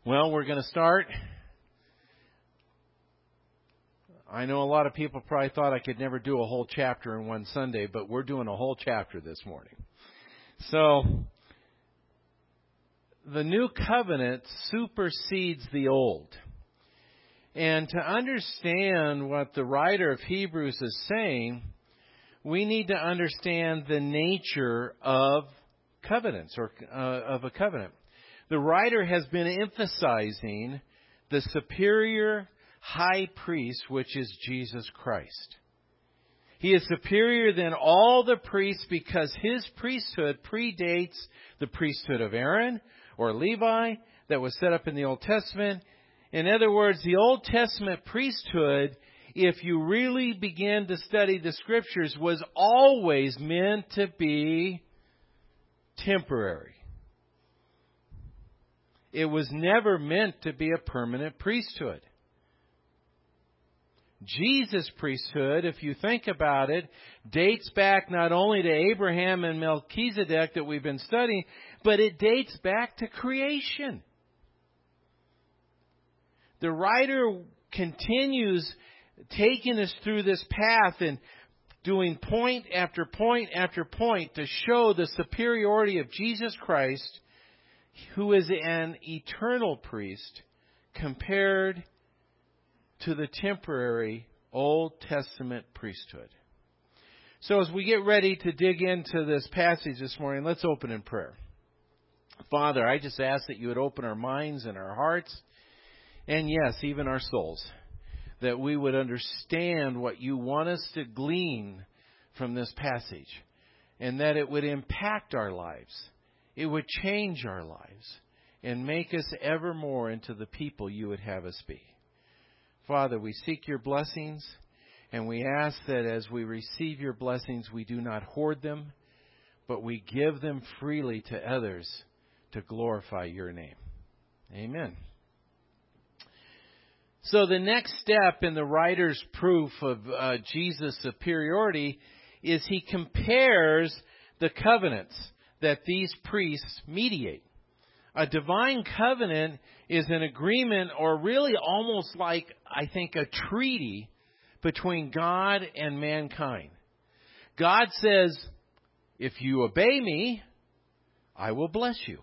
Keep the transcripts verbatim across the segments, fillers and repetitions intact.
Well, we're going to start. I know a lot of people probably thought I could never do a whole chapter in one Sunday, but we're doing a whole chapter this morning. So, the new covenant supersedes the old. And to understand what the writer of Hebrews is saying, we need to understand the nature of covenants, or uh, of a covenant. The writer has been emphasizing the superior high priest, which is Jesus Christ. He is superior than all the priests because his priesthood predates the priesthood of Aaron or Levi that was set up in the Old Testament. In other words, the Old Testament priesthood, if you really begin to study the Scriptures, was always meant to be temporary. It was never meant to be a permanent priesthood. Jesus' priesthood, if you think about it, dates back not only to Abraham and Melchizedek that we've been studying, but it dates back to creation. The writer continues taking us through this path and doing point after point after point to show the superiority of Jesus Christ, who is an eternal priest, compared to the temporary Old Testament priesthood. So as we get ready to dig into this passage this morning, let's open in prayer. Father, I just ask that you would open our minds and our hearts, and yes, even our souls, that we would understand what you want us to glean from this passage, and that it would impact our lives. It would change our lives and make us ever more into the people you would have us be. Father, we seek your blessings, and we ask that as we receive your blessings, we do not hoard them, but we give them freely to others to glorify your name. Amen. So the next step in the writer's proof of uh, Jesus' superiority is he compares the covenants that these priests mediate. A divine covenant is an agreement, or really almost like, I think, a treaty between God and mankind. God says, if you obey me, I will bless you.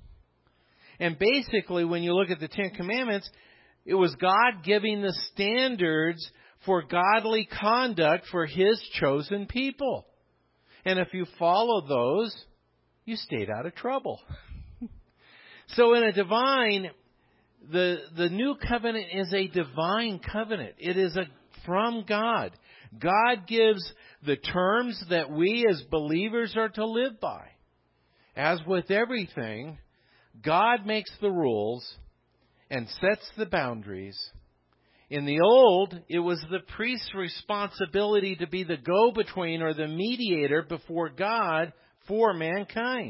And basically, when you look at the Ten Commandments, it was God giving the standards for godly conduct for his chosen people. And if you follow those, you stayed out of trouble. So in a divine, the the new covenant is a divine covenant. It is a from God. God gives the terms that we as believers are to live by. As with everything, God makes the rules and sets the boundaries. In the old, it was the priest's responsibility to be the go-between or the mediator before God for mankind.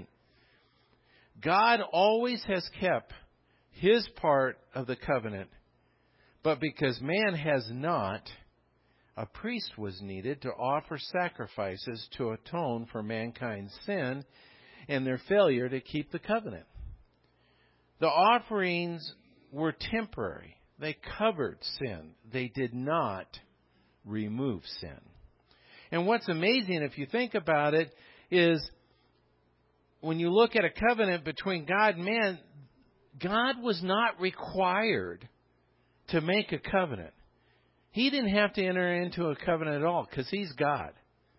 God always has kept his part of the covenant, but because man has not, a priest was needed to offer sacrifices to atone for mankind's sin and their failure to keep the covenant. The offerings were temporary. They covered sin. They did not remove sin. And what's amazing, if you think about it, is when you look at a covenant between God and man, God was not required to make a covenant. He didn't have to enter into a covenant at all because he's God.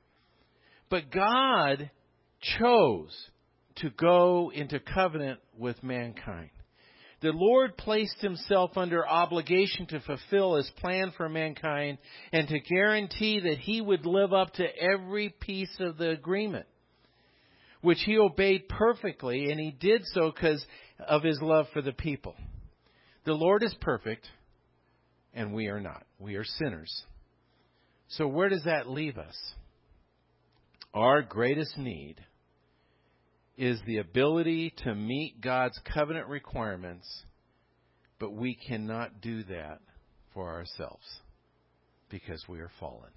But God chose to go into covenant with mankind. The Lord placed himself under obligation to fulfill his plan for mankind and to guarantee that he would live up to every piece of the agreement, which he obeyed perfectly, and he did so because of his love for the people. The Lord is perfect, and we are not. We are sinners. So where does that leave us? Our greatest need is the ability to meet God's covenant requirements, but we cannot do that for ourselves because we are fallen.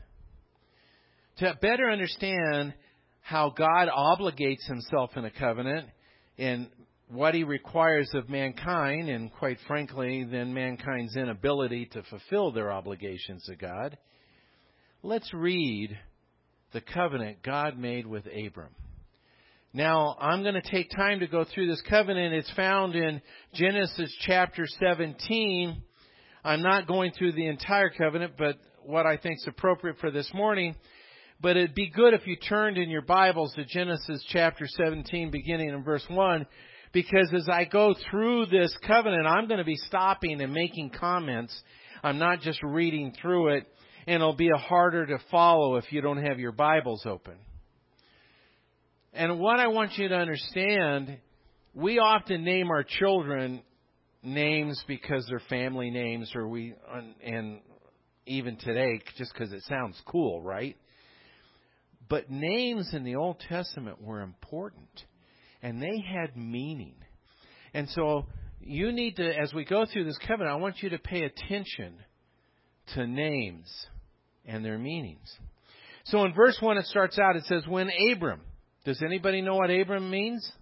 To better understand how God obligates himself in a covenant, and what He requires of mankind, and quite frankly, then mankind's inability to fulfill their obligations to God, let's read the covenant God made with Abram. Now, I'm going to take time to go through this covenant. It's found in Genesis chapter seventeen. I'm not going through the entire covenant, but what I think is appropriate for this morning. But it'd be good if you turned in your Bibles to Genesis chapter seventeen, beginning in verse one, because as I go through this covenant, I'm going to be stopping and making comments. I'm not just reading through it, and it'll be harder to follow if you don't have your Bibles open. And what I want you to understand, we often name our children names because they're family names, or we, and even today, just because it sounds cool, right? But names in the Old Testament were important, and they had meaning. And so you need to, as we go through this covenant, I want you to pay attention to names and their meanings. So in verse one, it starts out, it says, when Abram. Does anybody know what Abram means?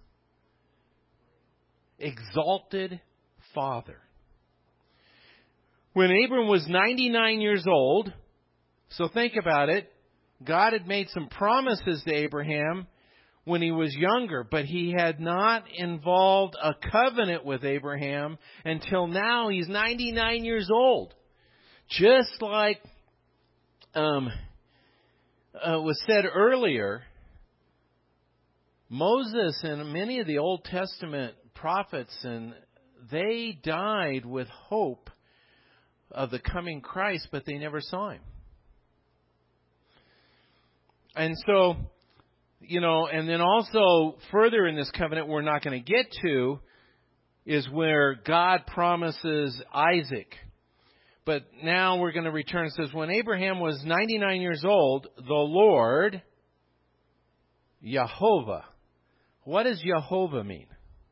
Exalted father. When Abram was ninety-nine years old, so think about it, God had made some promises to Abraham when he was younger, but He had not involved a covenant with Abraham until now. He's ninety-nine years old. Just like um, uh, was said earlier, Moses and many of the Old Testament prophets, and they died with hope of the coming Christ, but they never saw Him. And so, you know, and then also further in this covenant we're not going to get to is where God promises Isaac. But now we're going to return. It says, when Abraham was ninety-nine years old, the Lord, Jehovah. What does Jehovah mean?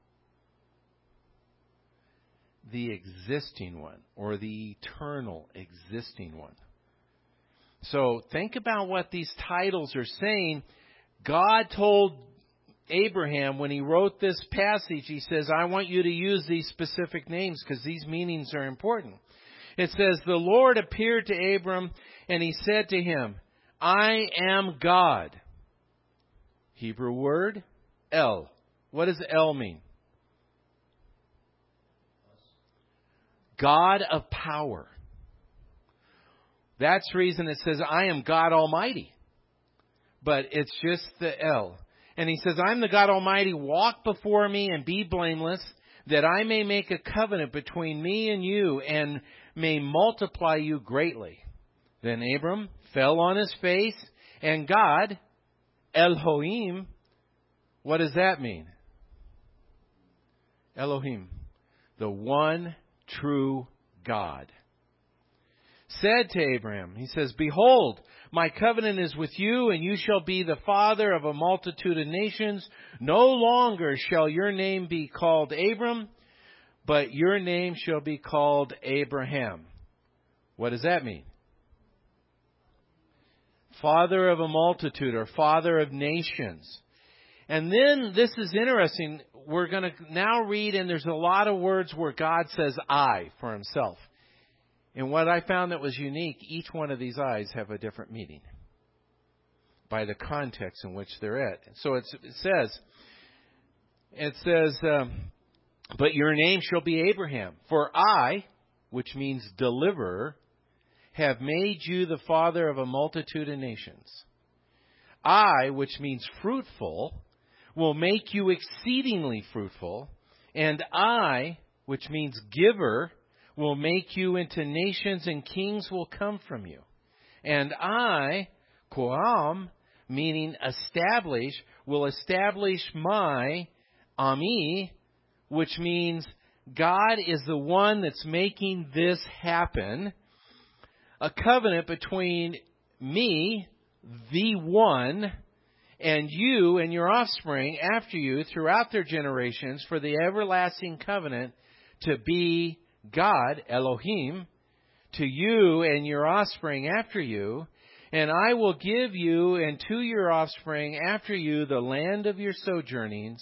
The existing one, or the eternal existing one. So think about what these titles are saying. God told Abraham when He wrote this passage, He says, I want you to use these specific names because these meanings are important. It says, the Lord appeared to Abram and He said to him, I am God. Hebrew word, El. What does El mean? God of power. That's the reason it says, I am God Almighty. But it's just the El. And He says, I'm the God Almighty. Walk before me and be blameless, that I may make a covenant between me and you and may multiply you greatly. Then Abram fell on his face, and God, Elohim, what does that mean? Elohim, the one true God, said to Abraham, He says, behold, my covenant is with you, and you shall be the father of a multitude of nations. No longer shall your name be called Abram, but your name shall be called Abraham. What does that mean? Father of a multitude, or father of nations. And then this is interesting. We're going to now read, and there's a lot of words where God says I for Himself. And what I found that was unique, each one of these I's have a different meaning by the context in which they're at. So it's, it says, it says, um, but your name shall be Abraham, for I, which means deliverer, have made you the father of a multitude of nations. I, which means fruitful, will make you exceedingly fruitful, and I, which means giver, will make you into nations, and kings will come from you. And I, Koam, meaning establish, will establish my Ami, which means God is the one that's making this happen, a covenant between me, the one, and you and your offspring after you throughout their generations for the everlasting covenant to be God, Elohim, to you and your offspring after you. And I will give you and to your offspring after you the land of your sojournings,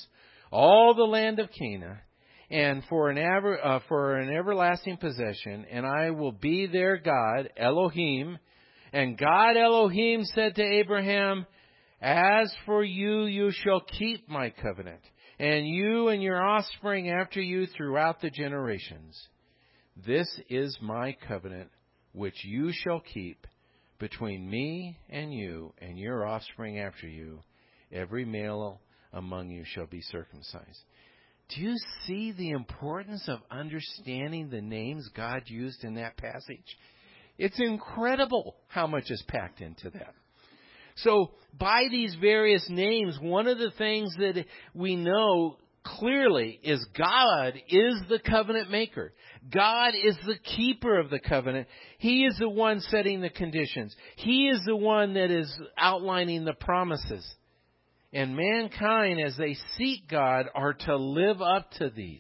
all the land of Canaan, and for an ever, uh, for an everlasting possession, and I will be their God, Elohim. And God Elohim said to Abraham, as for you, you shall keep my covenant, and you and your offspring after you throughout the generations. This is my covenant, which you shall keep between me and you and your offspring after you. Every male among you shall be circumcised. Do you see the importance of understanding the names God used in that passage? It's incredible how much is packed into that. So by these various names, one of the things that we know clearly is God is the covenant maker. God is the keeper of the covenant. He is the one setting the conditions. He is the one that is outlining the promises. And mankind, as they seek God, are to live up to these.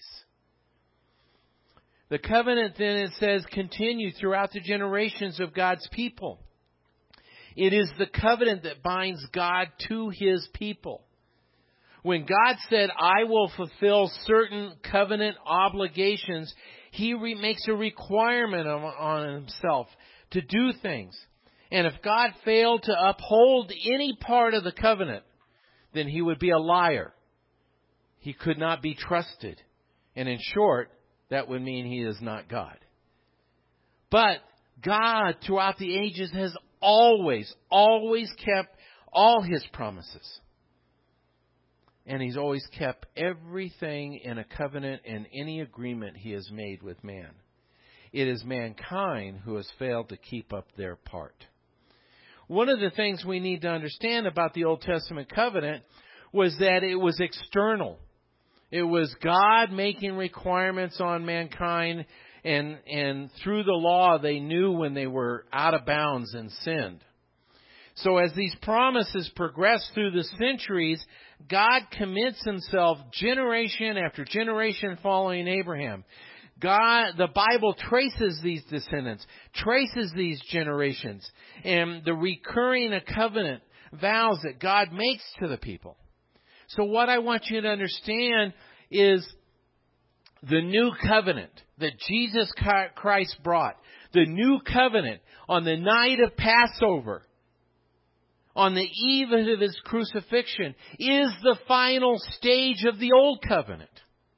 The covenant, then, it says, continue throughout the generations of God's people. It is the covenant that binds God to His people. When God said, I will fulfill certain covenant obligations, He re- makes a requirement on, on Himself to do things. And if God failed to uphold any part of the covenant, then He would be a liar. He could not be trusted. And in short, that would mean He is not God. But God, throughout the ages, has always, always kept all His promises. And He's always kept everything in a covenant and any agreement He has made with man. It is mankind who has failed to keep up their part. One of the things we need to understand about the Old Testament covenant was that it was external. It was God making requirements on mankind, and, and through the law they knew when they were out of bounds and sinned. So as these promises progress through the centuries, God commits Himself generation after generation following Abraham. God, the Bible traces these descendants, traces these generations, and the recurring covenant vows that God makes to the people. So what I want you to understand is the new covenant that Jesus Christ brought, the new covenant on the night of Passover, on the eve of His crucifixion, is the final stage of the old covenant.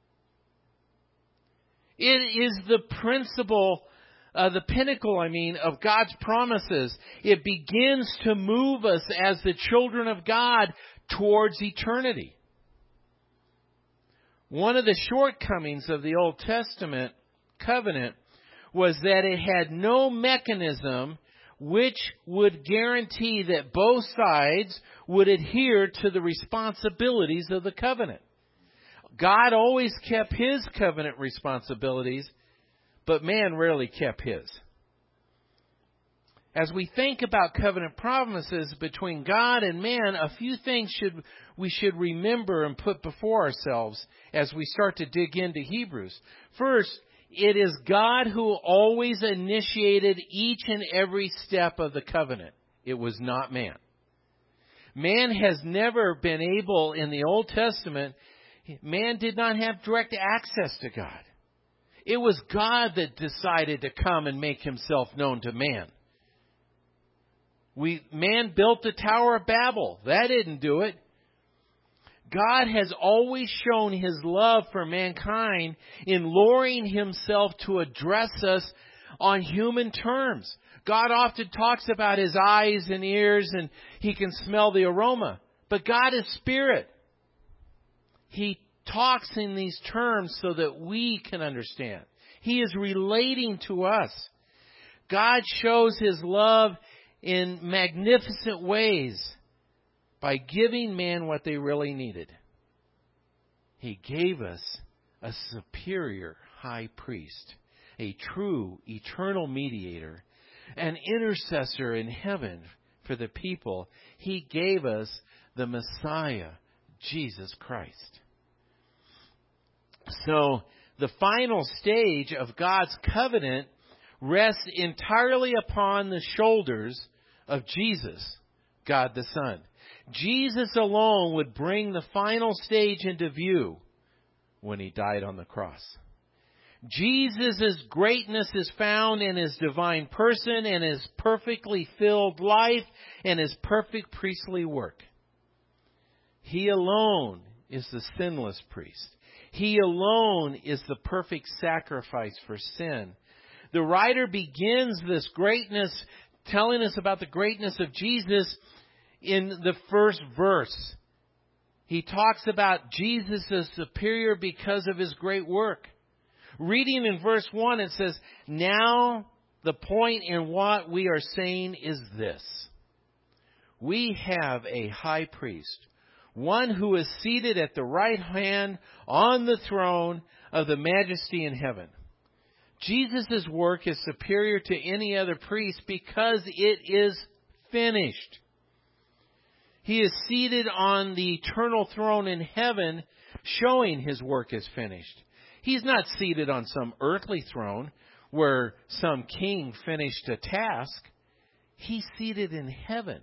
It is the principle, uh, the pinnacle, I mean, of God's promises. It begins to move us as the children of God towards eternity. One of the shortcomings of the Old Testament covenant was that it had no mechanism which would guarantee that both sides would adhere to the responsibilities of the covenant. God always kept His covenant responsibilities, but man rarely kept His. As we think about covenant promises between God and man, a few things should we should remember and put before ourselves as we start to dig into Hebrews. First, it is God who always initiated each and every step of the covenant. It was not man. Man has never been able, in the Old Testament, man did not have direct access to God. It was God that decided to come and make Himself known to man. We, man built the Tower of Babel. That didn't do it. God has always shown His love for mankind in lowering Himself to address us on human terms. God often talks about His eyes and ears, and He can smell the aroma. But God is spirit. He talks in these terms so that we can understand. He is relating to us. God shows His love in magnificent ways by giving man what they really needed. He gave us a superior high priest, a true eternal mediator, an intercessor in heaven for the people. He gave us the Messiah, Jesus Christ. So the final stage of God's covenant rests entirely upon the shoulders of Jesus, God the Son. Jesus alone would bring the final stage into view when He died on the cross. Jesus' greatness is found in His divine person and His perfectly filled life and His perfect priestly work. He alone is the sinless priest. He alone is the perfect sacrifice for sin. The writer begins this greatness, telling us about the greatness of Jesus in the first verse. He talks about Jesus as superior because of His great work. Reading in verse one, it says, "Now the point in what we are saying is this. We have a high priest, one who is seated at the right hand on the throne of the majesty in heaven." Jesus' work is superior to any other priest because it is finished. He is seated on the eternal throne in heaven, showing His work is finished. He's not seated on some earthly throne where some king finished a task. He's seated in heaven.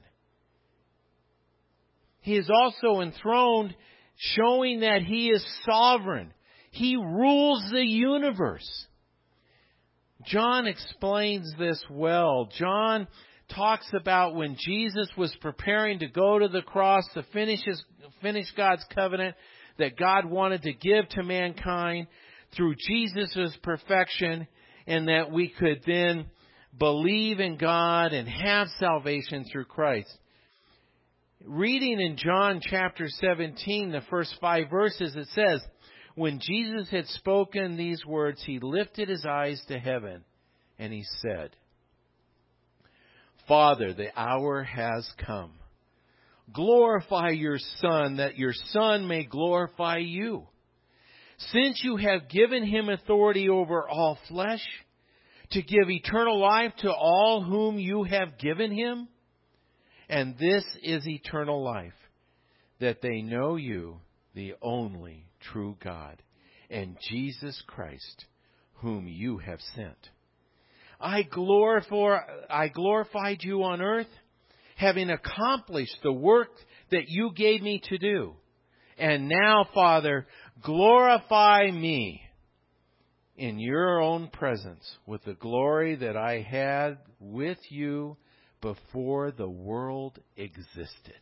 He is also enthroned, showing that He is sovereign. He rules the universe. John explains this well. John talks about when Jesus was preparing to go to the cross to finish his, finish God's covenant that God wanted to give to mankind through Jesus' perfection, and that we could then believe in God and have salvation through Christ. Reading in John chapter seventeen, the first five verses, it says, "When Jesus had spoken these words, He lifted His eyes to heaven, and He said, 'Father, the hour has come. Glorify your Son, that your Son may glorify you. Since you have given Him authority over all flesh, to give eternal life to all whom you have given Him. And this is eternal life, that they know you, the only true God, and Jesus Christ, whom you have sent. I glorify, I glorified you on earth, having accomplished the work that you gave me to do. And now, Father, glorify me in your own presence with the glory that I had with you before the world existed."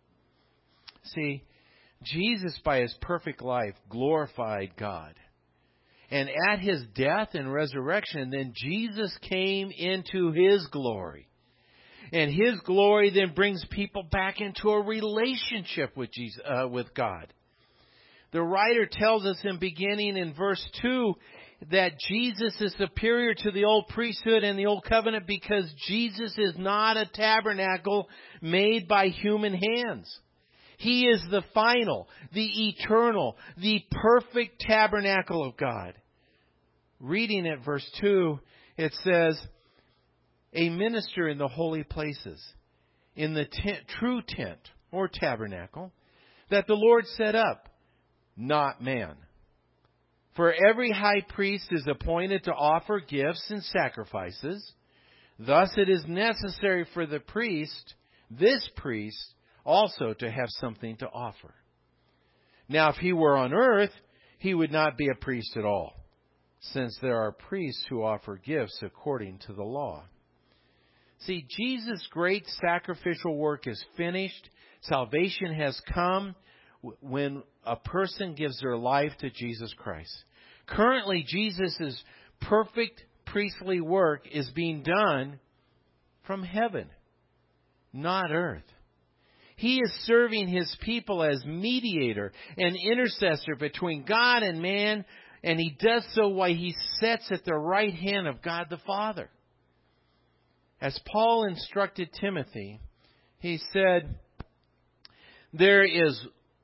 See, Jesus, by His perfect life, glorified God. And at His death and resurrection, then Jesus came into His glory. And His glory then brings people back into a relationship with Jesus, uh, with God. The writer tells us in beginning in verse two that Jesus is superior to the old priesthood and the old covenant because Jesus is not a tabernacle made by human hands. He is the final, the eternal, the perfect tabernacle of God. Reading at verse two, it says, "A minister in the holy places, in the tent, true tent or tabernacle, that the Lord set up, not man. For every high priest is appointed to offer gifts and sacrifices. Thus it is necessary for the priest, this priest, also to have something to offer. Now if he were on earth, he would not be a priest at all, since there are priests who offer gifts according to the law." See, Jesus' great sacrificial work is finished. Salvation has come when a person gives their life to Jesus Christ. Currently, Jesus' perfect priestly work is being done from heaven, not earth. He is serving His people as mediator and intercessor between God and man, and He does so while He sits at the right hand of God the Father. As Paul instructed Timothy, he said, There is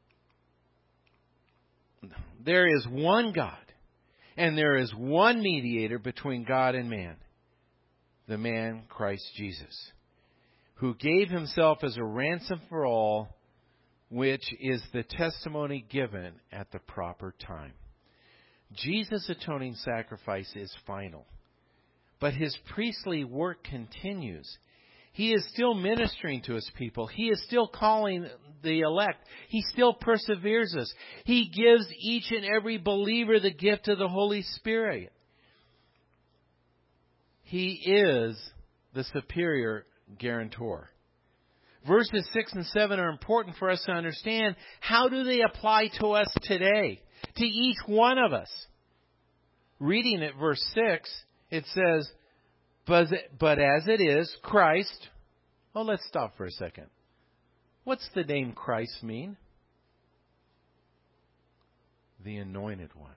There is one God, and there is one mediator between God and man, the man Christ Jesus, who gave Himself as a ransom for all, which is the testimony given at the proper time. Jesus' atoning sacrifice is final, but His priestly work continues. He is still ministering to His people. He is still calling the elect. He still perseveres us. He gives each and every believer the gift of the Holy Spirit. He is the superior guarantor. Verses six and seven are important for us to understand. How do they apply to us today? To each one of us. Reading at verse six, it says, But, but as it is, Christ... Well, let's stop for a second. What's the name Christ mean? The Anointed One.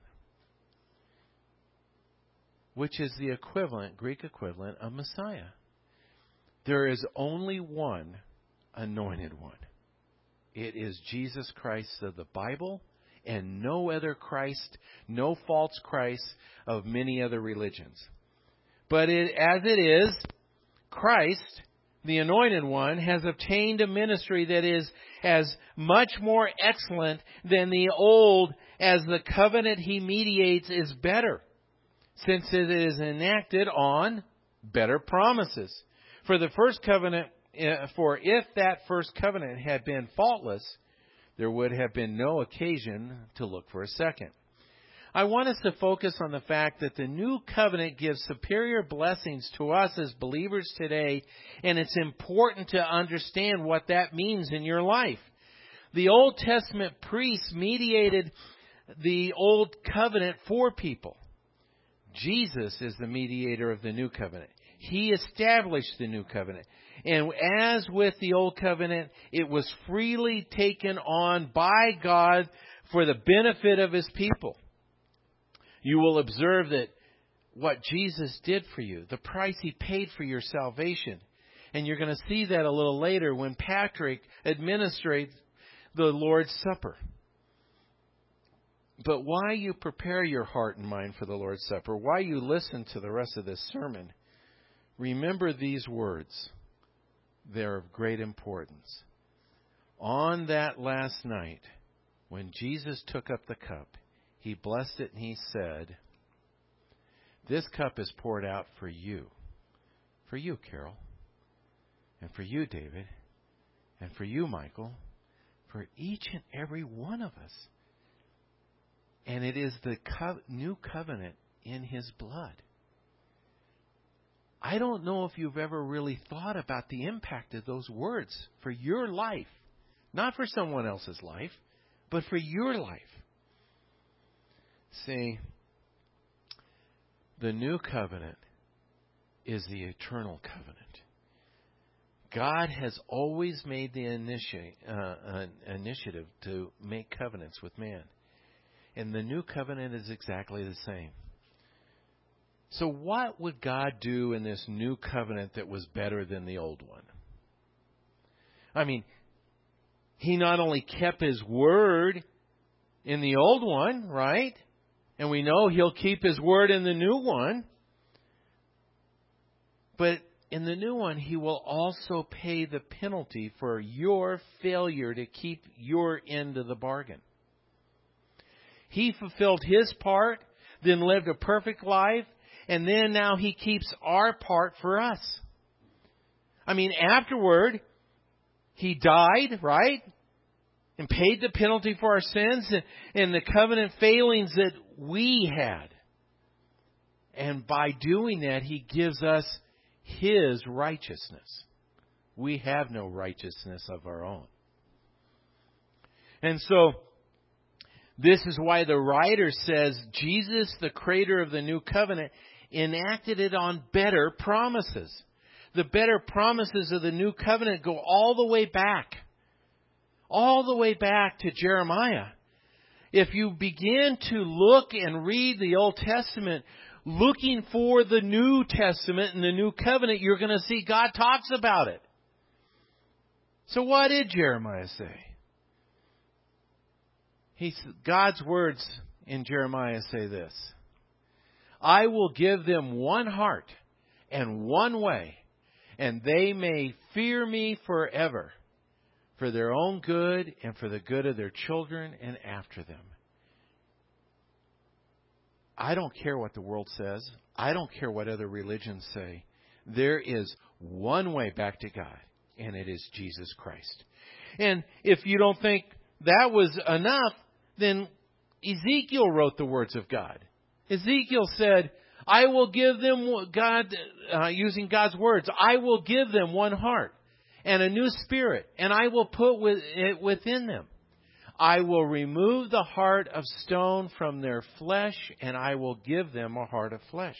Which is the equivalent, Greek equivalent of Messiah. There is only one Anointed One. It is Jesus Christ of the Bible, and no other Christ, no false Christ of many other religions. But it, as it is, Christ, the Anointed One, has obtained a ministry that is as much more excellent than the old, as the covenant He mediates is better, since it is enacted on better promises. For the first covenant, for if that first covenant had been faultless, there would have been no occasion to look for a second. I want us to focus on the fact that the new covenant gives superior blessings to us as believers today, and it's important to understand what that means in your life. The Old Testament priests mediated the Old Covenant for people. Jesus is the mediator of the new covenant. He established the new covenant. And as with the Old Covenant, it was freely taken on by God for the benefit of His people. You will observe that what Jesus did for you, the price He paid for your salvation. And you're going to see that a little later when Patrick administrates the Lord's Supper. But why you prepare your heart and mind for the Lord's Supper, why you listen to the rest of this sermon, remember these words. They're of great importance. On that last night, when Jesus took up the cup, He blessed it and He said, "This cup is poured out for you. For you, Carol. And for you, David. And for you, Michael. For each and every one of us. And it is the co- new covenant in His blood." I don't know if you've ever really thought about the impact of those words for your life. Not for someone else's life, but for your life. See, the new covenant is the eternal covenant. God has always made the initi- uh, uh, initiative to make covenants with man. And the new covenant is exactly the same. So what would God do in this new covenant that was better than the old one? I mean, He not only kept His word in the old one, right? And we know He'll keep His word in the new one. But in the new one, He will also pay the penalty for your failure to keep your end of the bargain. He fulfilled His part, then lived a perfect life, and then now He keeps our part for us. I mean, afterward, He died, right? And paid the penalty for our sins and the covenant failings that we had. And by doing that, He gives us His righteousness. We have no righteousness of our own. And so, this is why the writer says Jesus, the creator of the new covenant, enacted it on better promises. The better promises of the new covenant go all the way back. All the way back to Jeremiah. If you begin to look and read the Old Testament, looking for the New Testament and the New Covenant, you're going to see God talks about it. So what did Jeremiah say? He, God's words in Jeremiah say this: "I will give them one heart and one way, and they may fear me forever, for their own good and for the good of their children and after them." I don't care what the world says. I don't care what other religions say. There is one way back to God, and it is Jesus Christ. And if you don't think that was enough, then Ezekiel wrote the words of God. Ezekiel said, I will give them, God, uh, using God's words, I will give them one heart and a new spirit, and I will put with it within them. I will remove the heart of stone from their flesh, and I will give them a heart of flesh.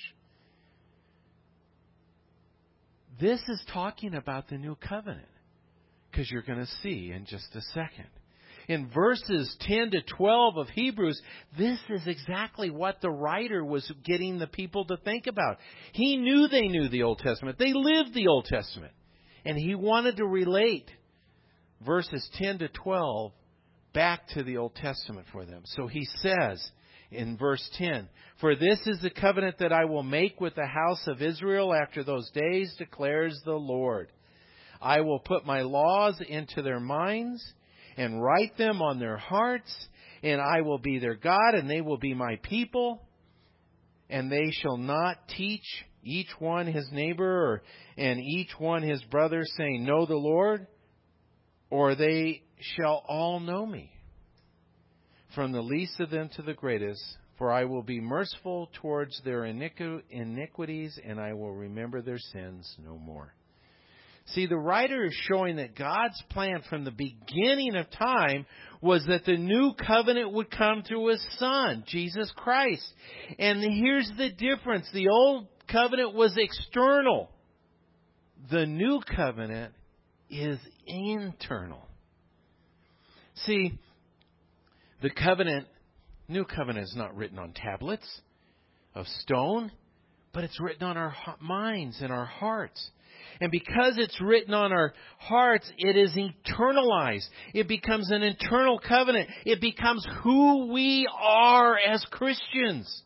This is talking about the new covenant, because you're going to see in just a second. In verses ten to twelve of Hebrews, this is exactly what the writer was getting the people to think about. He knew they knew the Old Testament. They lived the Old Testament. And he wanted to relate verses ten to twelve back to the Old Testament for them. So he says in verse ten, For this is the covenant that I will make with the house of Israel after those days, declares the Lord. I will put my laws into their minds and write them on their hearts, and I will be their God, and they will be my people. And they shall not teach each one his neighbor or, and each one his brother, saying, Know the Lord, or they shall all know me, from the least of them to the greatest. For I will be merciful towards their iniqu- iniquities, and I will remember their sins no more. See, the writer is showing that God's plan from the beginning of time was that the new covenant would come through His Son, Jesus Christ. And here's the difference. The old covenant was external. The new covenant is internal. See, the covenant, new covenant is not written on tablets of stone, but it's written on our minds and our hearts. And because it's written on our hearts, it is internalized. It becomes an internal covenant. It becomes who we are as Christians.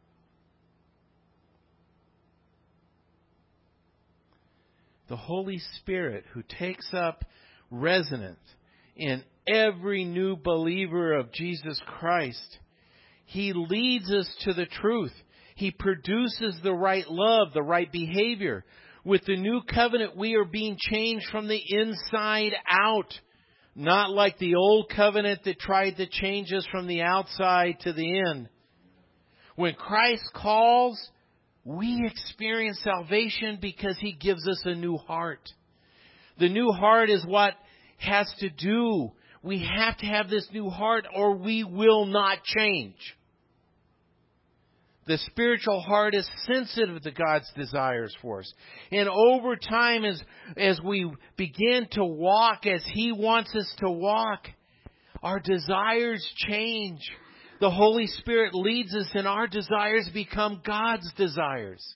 The Holy Spirit, who takes up residence in every new believer of Jesus Christ, He leads us to the truth. He produces the right love, the right behavior. With the new covenant, we are being changed from the inside out. Not like the old covenant that tried to change us from the outside to the in. When Christ calls, we experience salvation because He gives us a new heart. The new heart is what has to do. We have to have this new heart or we will not change. The spiritual heart is sensitive to God's desires for us. And over time, as, as we begin to walk as He wants us to walk, our desires change. The Holy Spirit leads us and our desires become God's desires.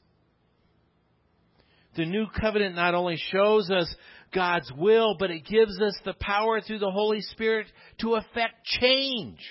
The new covenant not only shows us God's will, but it gives us the power through the Holy Spirit to effect change.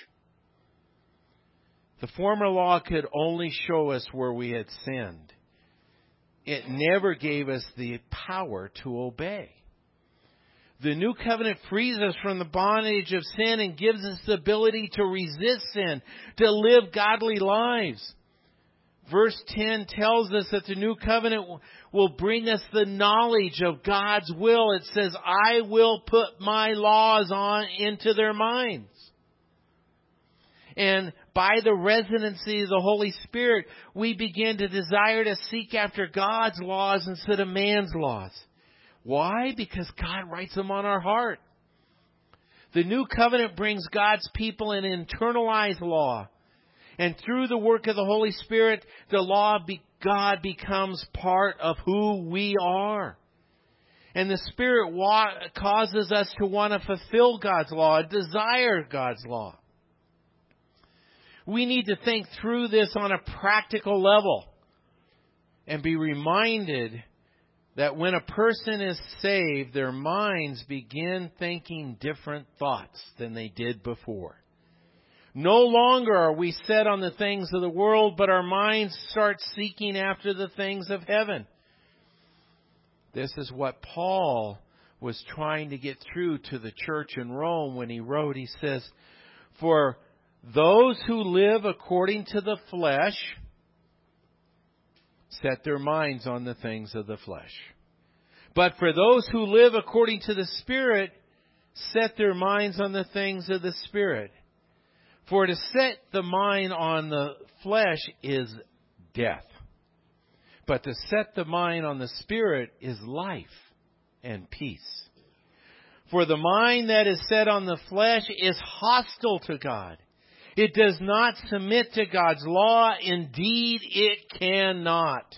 The former law could only show us where we had sinned. It never gave us the power to obey. The new covenant frees us from the bondage of sin and gives us the ability to resist sin, to live godly lives. Verse ten tells us that the new covenant will bring us the knowledge of God's will. It says, I will put my laws on into their minds. And by the residency of the Holy Spirit, we begin to desire to seek after God's laws instead of man's laws. Why? Because God writes them on our heart. The new covenant brings God's people an internalized law. And through the work of the Holy Spirit, the law of God becomes part of who we are. And the Spirit wa- causes us to want to fulfill God's law, desire God's law. We need to think through this on a practical level and be reminded that when a person is saved, their minds begin thinking different thoughts than they did before. No longer are we set on the things of the world, but our minds start seeking after the things of heaven. This is what Paul was trying to get through to the church in Rome when he wrote, he says, For those who live according to the flesh set their minds on the things of the flesh. But for those who live according to the Spirit, set their minds on the things of the Spirit. For to set the mind on the flesh is death. But to set the mind on the Spirit is life and peace. For the mind that is set on the flesh is hostile to God. It does not submit to God's law. Indeed, it cannot.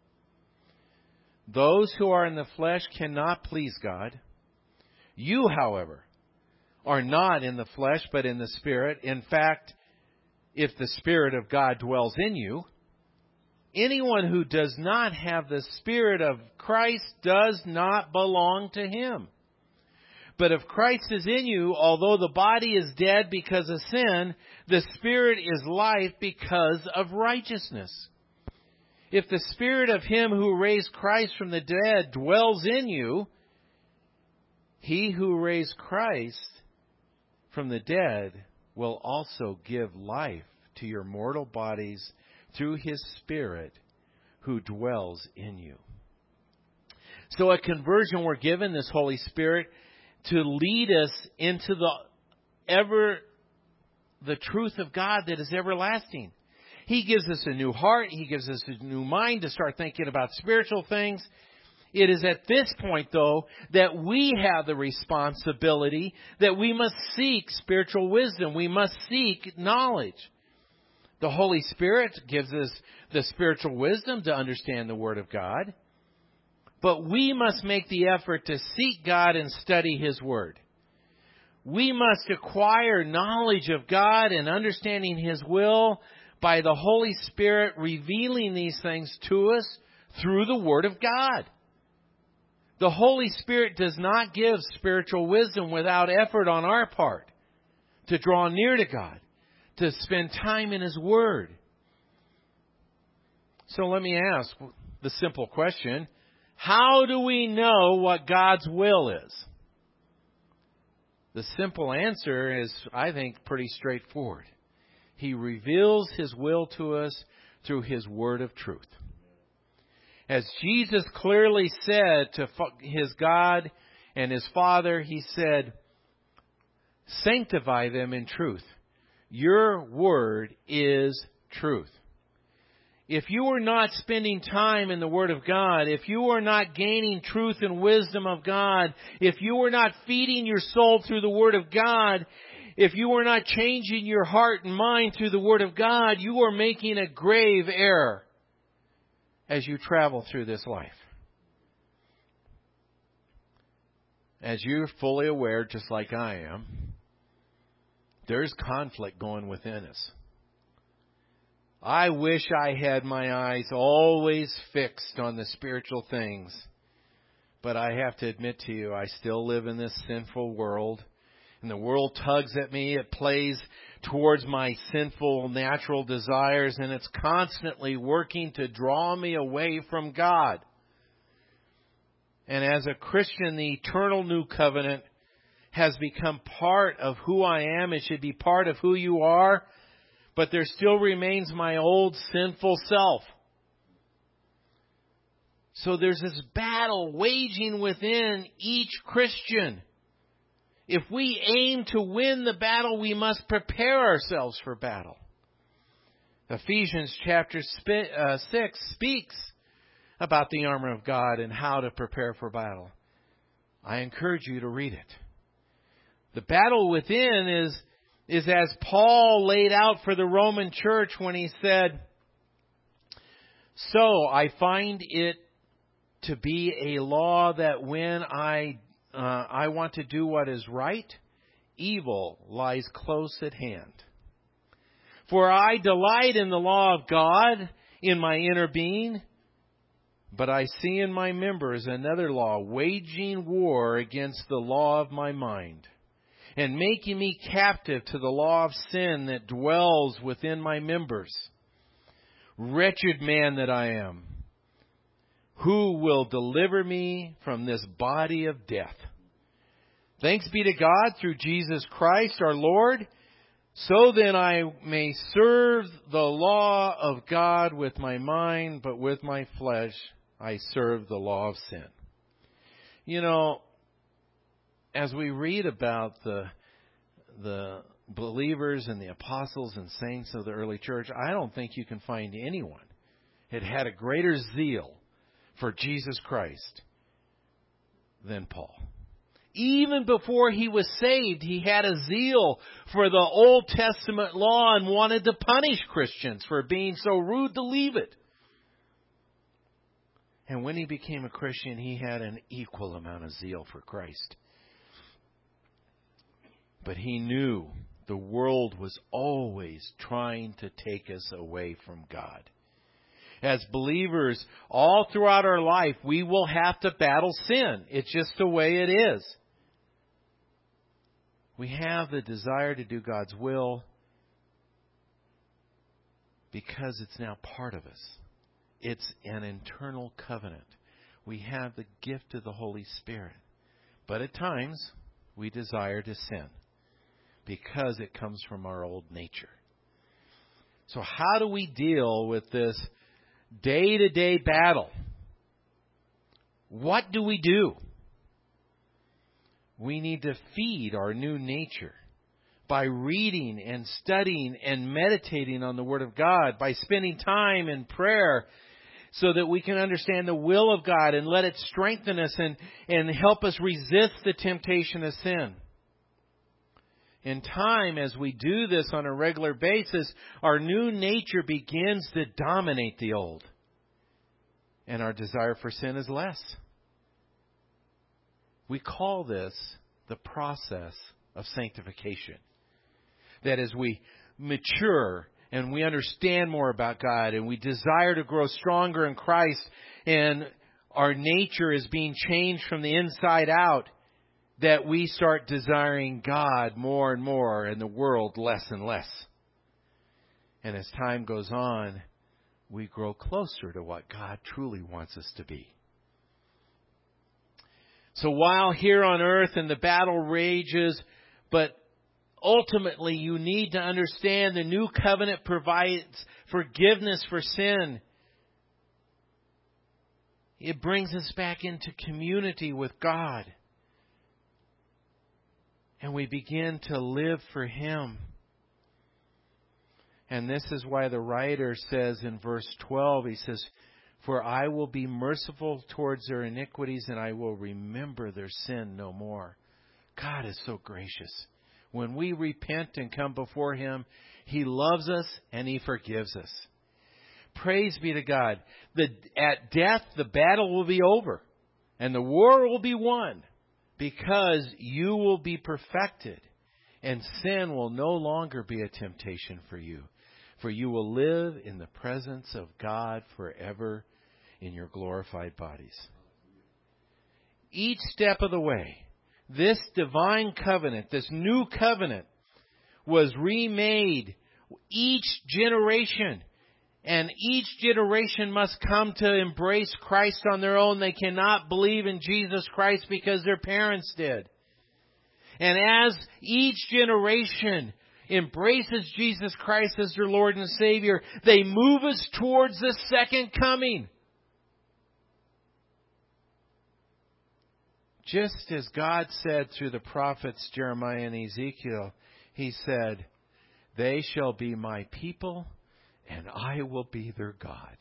Those who are in the flesh cannot please God. You, however, are not in the flesh, but in the Spirit. In fact, if the Spirit of God dwells in you, anyone who does not have the Spirit of Christ does not belong to Him. But if Christ is in you, although the body is dead because of sin, the Spirit is life because of righteousness. If the Spirit of Him who raised Christ from the dead dwells in you, He who raised Christ from the dead will also give life to your mortal bodies through His Spirit who dwells in you. So at conversion, we're given this Holy Spirit to lead us into the ever, the truth of God that is everlasting. He gives us a new heart. He gives us a new mind to start thinking about spiritual things. It is at this point, though, that we have the responsibility that we must seek spiritual wisdom. We must seek knowledge. The Holy Spirit gives us the spiritual wisdom to understand the Word of God. But we must make the effort to seek God and study His Word. We must acquire knowledge of God and understanding His will by the Holy Spirit revealing these things to us through the Word of God. The Holy Spirit does not give spiritual wisdom without effort on our part to draw near to God, to spend time in His Word. So let me ask the simple question, how do we know what God's will is? The simple answer is, I think, pretty straightforward. He reveals His will to us through His word of truth. As Jesus clearly said to His God and His Father, He said, sanctify them in truth. Your word is truth. If you are not spending time in the Word of God, if you are not gaining truth and wisdom of God, if you are not feeding your soul through the Word of God, if you are not changing your heart and mind through the Word of God, you are making a grave error as you travel through this life. As you're fully aware, just like I am, there's conflict going within us. I wish I had my eyes always fixed on the spiritual things. But I have to admit to you, I still live in this sinful world. And the world tugs at me. It plays towards my sinful natural desires. And it's constantly working to draw me away from God. And as a Christian, the eternal new covenant has become part of who I am. It should be part of who you are. But there still remains my old sinful self. So there's this battle waging within each Christian. If we aim to win the battle, we must prepare ourselves for battle. Ephesians chapter six speaks about the armor of God and how to prepare for battle. I encourage you to read it. The battle within is is as Paul laid out for the Roman church when he said, so I find it to be a law that when I uh, I want to do what is right, evil lies close at hand. For I delight in the law of God in my inner being, but I see in my members another law waging war against the law of my mind, and making me captive to the law of sin that dwells within my members. Wretched man that I am, who will deliver me from this body of death? Thanks be to God through Jesus Christ our Lord. So then I may serve the law of God with my mind, but with my flesh I serve the law of sin. You know, as we read about the the believers and the apostles and saints of the early church, I don't think you can find anyone that had a greater zeal for Jesus Christ than Paul. Even before he was saved, he had a zeal for the Old Testament law and wanted to punish Christians for being so rude to leave it. And when he became a Christian, he had an equal amount of zeal for Christ. But he knew the world was always trying to take us away from God. As believers, all throughout our life, we will have to battle sin. It's just the way it is. We have the desire to do God's will because it's now part of us. It's an internal covenant. We have the gift of the Holy Spirit. But at times, we desire to sin because it comes from our old nature. So how do we deal with this day-to-day battle? What do we do? We need to feed our new nature by reading and studying and meditating on the Word of God, by spending time in prayer so that we can understand the will of God and let it strengthen us and, and help us resist the temptation of sin. In time, as we do this on a regular basis, our new nature begins to dominate the old. And our desire for sin is less. We call this the process of sanctification. That as we mature and we understand more about God and we desire to grow stronger in Christ and our nature is being changed from the inside out, that we start desiring God more and more and the world less and less. And as time goes on, we grow closer to what God truly wants us to be. So while here on earth and the battle rages, but ultimately you need to understand the new covenant provides forgiveness for sin. It brings us back into community with God. And we begin to live for Him. And this is why the writer says in verse twelve, he says, "For I will be merciful towards their iniquities, and I will remember their sin no more." God is so gracious. When we repent and come before Him, He loves us and He forgives us. Praise be to God. The, at death, the battle will be over, and the war will be won, because you will be perfected, and sin will no longer be a temptation for you. For you will live in the presence of God forever in your glorified bodies. Each step of the way, this divine covenant, this new covenant, was remade each generation. And each generation must come to embrace Christ on their own. They cannot believe in Jesus Christ because their parents did. And as each generation embraces Jesus Christ as their Lord and Savior, they move us towards the second coming. Just as God said through the prophets Jeremiah and Ezekiel, He said, "They shall be my people, and I will be their God."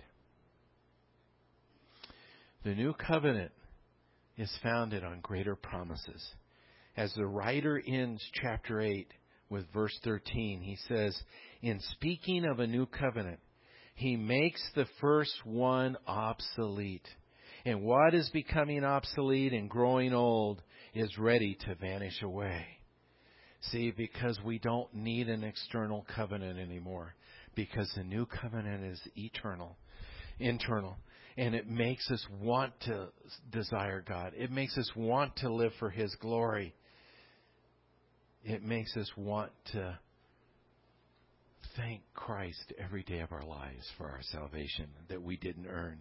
The new covenant is founded on greater promises. As the writer ends chapter eight with verse thirteen, he says, in speaking of a new covenant, He makes the first one obsolete. And what is becoming obsolete and growing old is ready to vanish away. See, because we don't need an external covenant anymore. Because the new covenant is eternal, internal. And it makes us want to desire God. It makes us want to live for His glory. It makes us want to thank Christ every day of our lives for our salvation that we didn't earn.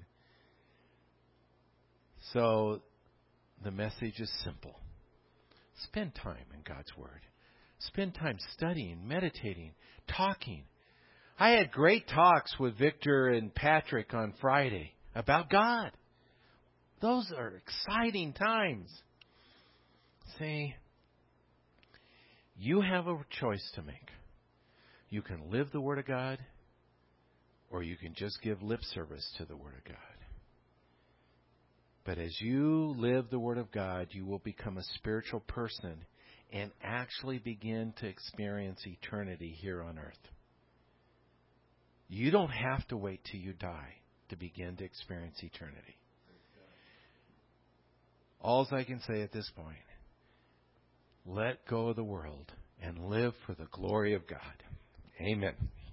So the message is simple. Spend time in God's Word. Spend time studying, meditating, talking. I had great talks with Victor and Patrick on Friday about God. Those are exciting times. See, you have a choice to make. You can live the Word of God, or you can just give lip service to the Word of God. But as you live the Word of God, you will become a spiritual person and actually begin to experience eternity here on earth. You don't have to wait till you die to begin to experience eternity. All I can say at this point, let go of the world and live for the glory of God. Amen.